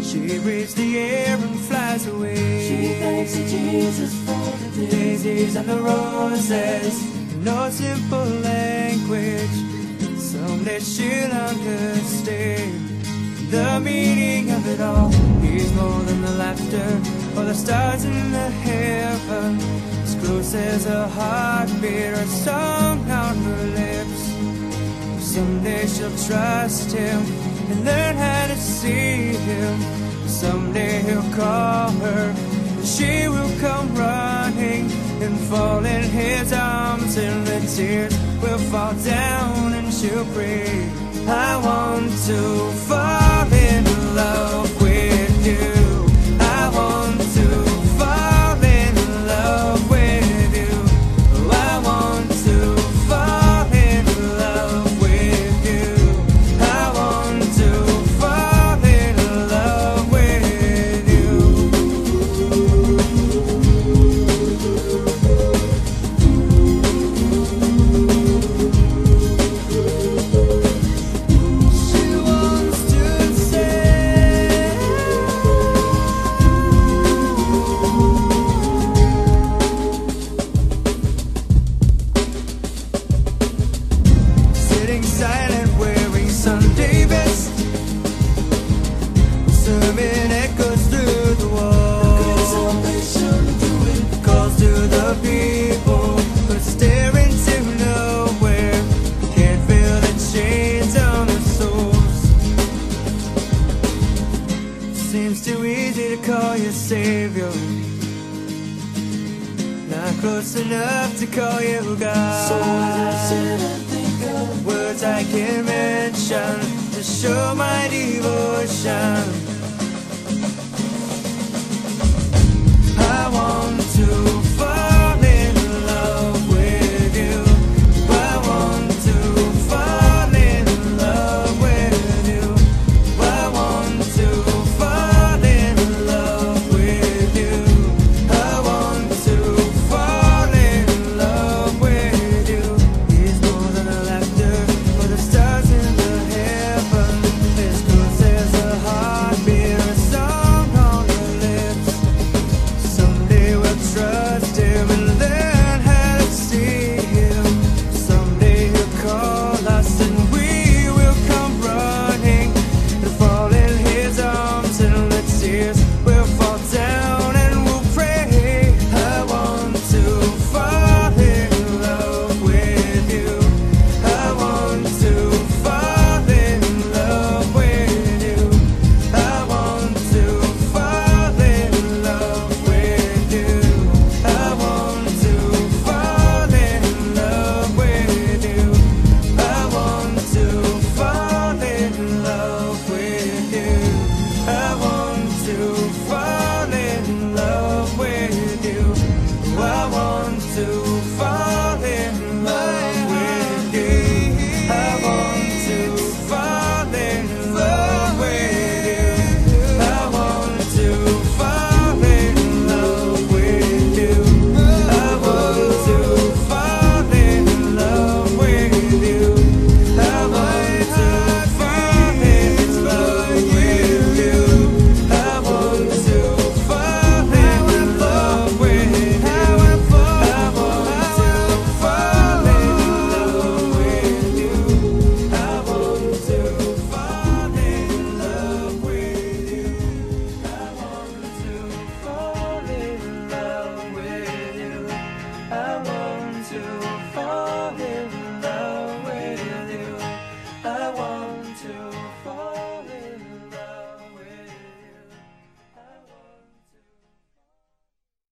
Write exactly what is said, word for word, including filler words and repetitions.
She breathes the air and flies away. She thanks you, Jesus, for the Daisies and the roses, no simple language. Someday she'll understand the meaning of it all. He's more than the laughter or the stars in the heaven, as close as a heartbeat or a song on her lips. Someday she'll trust him and learn how to see him. Someday he'll call her and she will come running and fall in his arms, and the tears will fall down and she'll pray, I want to fall in love with you. I want to fall in love with you. Oh, I want to fall in love with you. I want to fall in love with you. She wants to say, sitting silent wearing Sunday best, sermon echoes through the walls, calls to the people who are staring to nowhere, can't feel the chains on their souls. Seems too easy to call you Savior, not close enough to call you God. So I sit and think of Words I can mention to show my devotion.